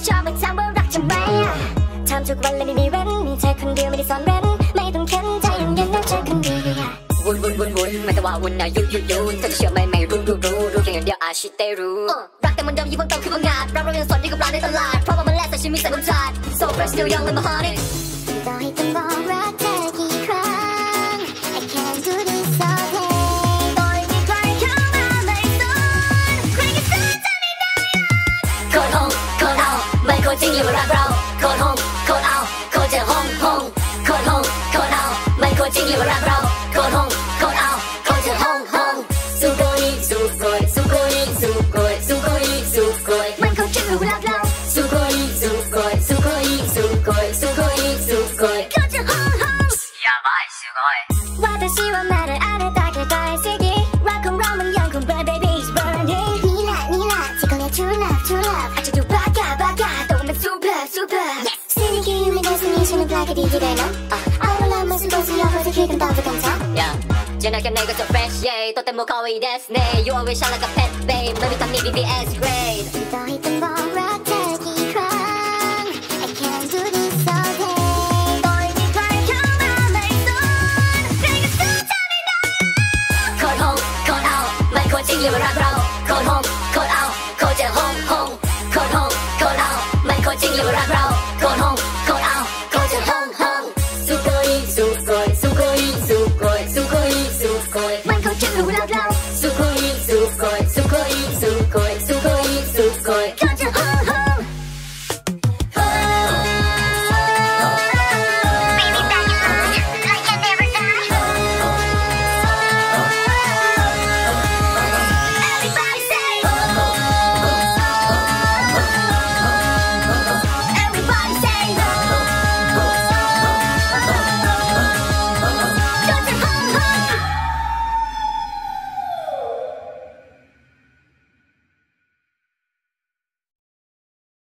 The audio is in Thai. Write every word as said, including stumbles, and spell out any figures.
ชอบมาถามว่ารักทำไมทำทุกวันเลยไม่มีเว้นมีเธอคนเดียวไม่ได้ซ่อนเร้นไม่ต้องเข็นใจยังเย็นนั่งเจอคนเดียววุ่นวุ่นวุ่นวุ่นไม่ต้องว่าวุ่นนะยุ่ยุ่ยุ่เธอจะเชื่อไหมไม่รู้รู้รู้รู้เพียงอย่างเดียวอาชิเตรู้รักแต่มันเดิมยิ่งเพิ่งโตขึ้นบางงานเราเรายังสดยิ่งกับร้านในตลาดเพราะว่ามันแลกแต่ชีวิตใส่บุญชาติ so fresh still young เลยมา honey ต่อให้ต้องบอกรักเธอกี่ครั้ง I can't do this all day ต่อให้มีใครเข้ามาไม่สนใครก็สนใจไม่ได้โคตรหงโคตรเอาไม่โคตรจริงอยู่รักเราโคตรหงโคตรเอาโคตรจะหงหงโคตรหงโคตรเอาไม่โคตรจริงอยู่รักเราโคตรหงโคตรเอาโคตรจะหงหงสู้โกยสู้โกยสู้โกยสู้โกยสู้โกยสู้โกยมันโคตรจริงอยู่รักเราสู้โกยสู้โกยสู้โกยสู้โกยสู้โกยสู้โกยโคตรจะหงหงやばいすごい私はまだあなたが大好きรักของเรามันยังคง burn baby is burning นี่แหละนี่แหละที่เขาเรียก true love true love อาจจะดูบ้ากาบ้ากาแต่ว่ามัน super super yes สิ่งที่อยู่ในใจฉันฉันมันแปลกดีที่ได้นะเอาเวลามาสักตัวฉันอยากให้เธอคิดคำตอบไปกันซะ yeah เจอหน้ากันในก็จะ fresh yeah とても可愛いですね you always shine like a pet babe ไม่มีตำหนิ บี บี เอส great ต่อให้ต้องบอกรักเธอกี่ครั้ง I can't do this all day ต่อให้มีใครเข้ามาไม่สนใครก็สู้เธอไม่ได้โคตรหงโคตรเอาไม่โคตรจริงอยู่รักเราโคตรหงโคตรเอาโคตรจะหงหงโคตรหงโคตรเอาไม่โคตรจริงอยู่รักเรา